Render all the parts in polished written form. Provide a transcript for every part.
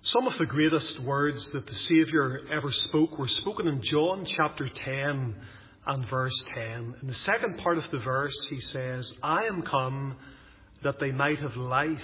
Some of the greatest words that the Saviour ever spoke were spoken in John chapter 10 and verse 10. In the second part of the verse, he says, I am come that they might have life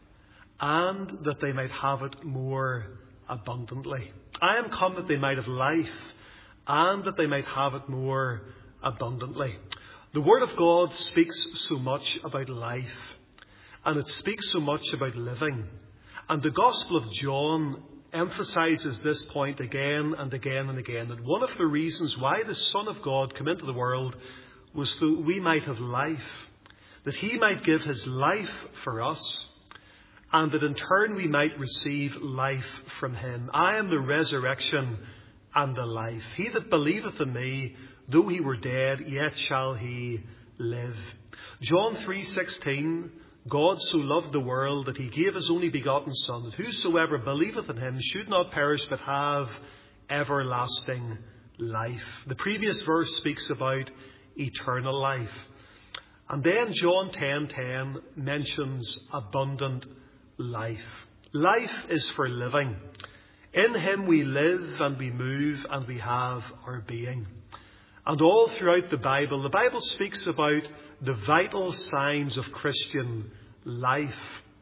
and that they might have it more abundantly. I am come that they might have life and that they might have it more abundantly. The Word of God speaks so much about life, and it speaks so much about living. And the Gospel of John emphasizes this point again and again and again, that one of the reasons why the Son of God came into the world was so we might have life, that he might give his life for us, and that in turn we might receive life from him. I am the resurrection and the life. He that believeth in me, though he were dead, yet shall he live. John 3:16, God so loved the world that he gave his only begotten Son, that whosoever believeth in him should not perish but have everlasting life. The previous verse speaks about eternal life. And then John 10:10 mentions abundant life. Life is for living. In him we live and we move and we have our being. And all throughout the Bible speaks about the vital signs of Christian life,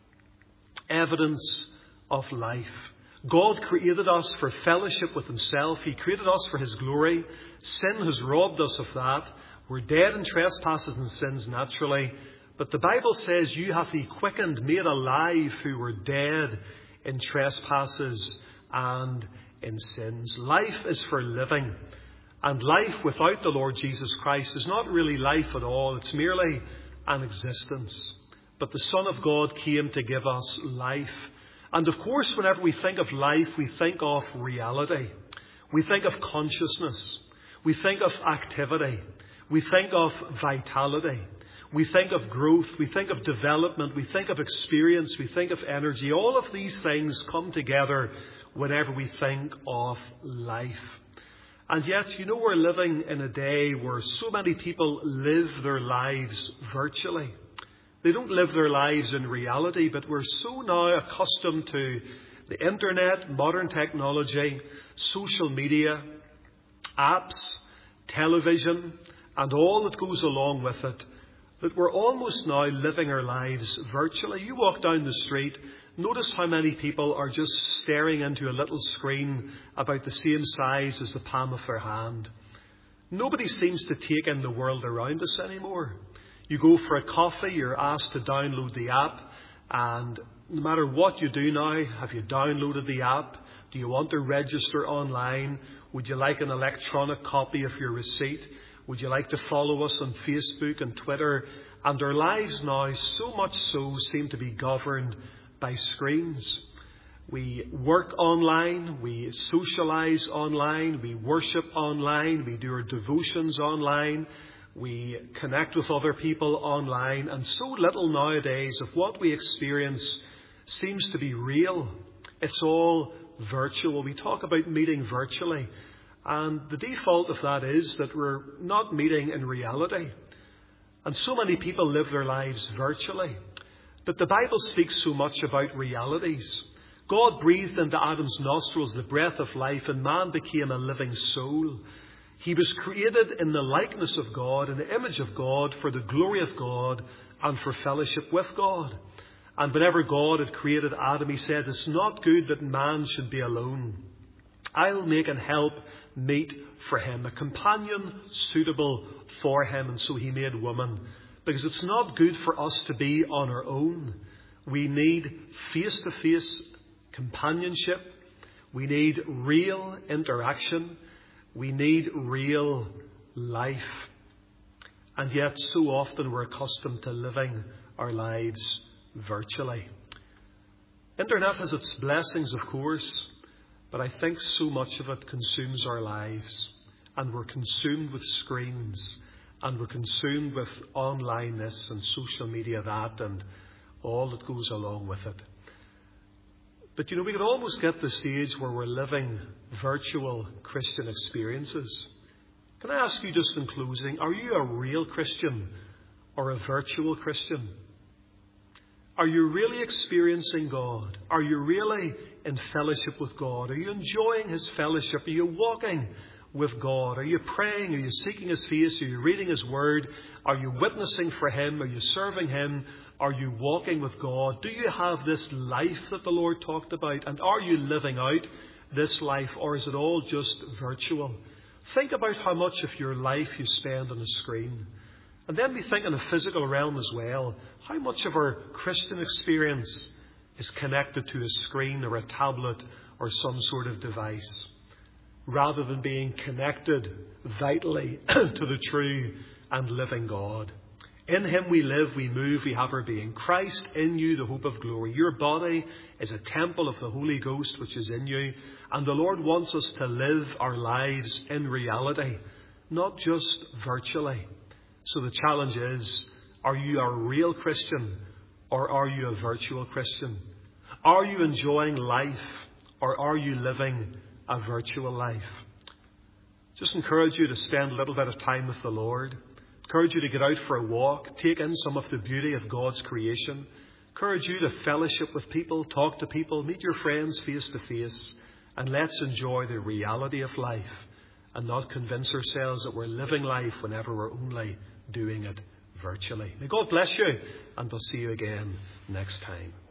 evidence of life. God created us for fellowship with himself. He created us for his glory. Sin has robbed us of that. We're dead in trespasses and sins naturally. But the Bible says, you hath he quickened, made alive, who were dead in trespasses and in sins. Life is for living. And life without the Lord Jesus Christ is not really life at all. It's merely an existence. But the Son of God came to give us life. And of course, whenever we think of life, we think of reality. We think of consciousness. We think of activity. We think of vitality. We think of growth. We think of development. We think of experience. We think of energy. All of these things come together whenever we think of life. And yet, we're living in a day where so many people live their lives virtually. They don't live their lives in reality, but we're so now accustomed to the internet, modern technology, social media, apps, television, and all that goes along with it, that we're almost now living our lives virtually. You walk down the street, notice how many people are just staring into a little screen about the same size as the palm of their hand. Nobody seems to take in the world around us anymore. You go for a coffee, you're asked to download the app, and no matter what you do now, have you downloaded the app? Do you want to register online? Would you like an electronic copy of your receipt? Would you like to follow us on Facebook and Twitter? And our lives now, so much so, seem to be governed by screens. We work online, we socialise online, we worship online, we do our devotions online, we connect with other people online, and so little nowadays of what we experience seems to be real. It's all virtual. We talk about meeting virtually, and the default of that is that we're not meeting in reality. And so many people live their lives virtually. But the Bible speaks so much about realities. God breathed into Adam's nostrils the breath of life, and man became a living soul. He was created in the likeness of God, in the image of God, for the glory of God and for fellowship with God. And whenever God had created Adam, he said, it's not good that man should be alone. I'll make an help meet for him, a companion suitable for him. And so he made woman. Because it's not good for us to be on our own. We need face-to-face companionship. We need real interaction. We need real life. And yet so often we're accustomed to living our lives virtually. Internet has its blessings, of course, but I think so much of it consumes our lives. And we're consumed with screens. And we're consumed with online this and social media that and all that goes along with it. But we could almost get to the stage where we're living virtual Christian experiences. Can I ask you just in closing, are you a real Christian or a virtual Christian? Are you really experiencing God? Are you really in fellowship with God? Are you enjoying His fellowship? Are you walking with God? Are you praying? Are you seeking His face? Are you reading His Word? Are you witnessing for Him? Are you serving Him? Are you walking with God? Do you have this life that the Lord talked about? And are you living out this life, or is it all just virtual? Think about how much of your life you spend on a screen. And then we think in the physical realm as well. How much of our Christian experience is connected to a screen or a tablet or some sort of device, rather than being connected vitally to the true and living God? In Him we live, we move, we have our being. Christ in you, the hope of glory. Your body is a temple of the Holy Ghost which is in you. And the Lord wants us to live our lives in reality, not just virtually. So the challenge is, are you a real Christian or are you a virtual Christian? Are you enjoying life or are you living a virtual life? Just encourage you to spend a little bit of time with the Lord. Encourage you to get out for a walk, take in some of the beauty of God's creation. Encourage you to fellowship with people, talk to people, meet your friends face to face, and let's enjoy the reality of life and not convince ourselves that we're living life whenever we're only doing it virtually. May God bless you, and we'll see you again next time.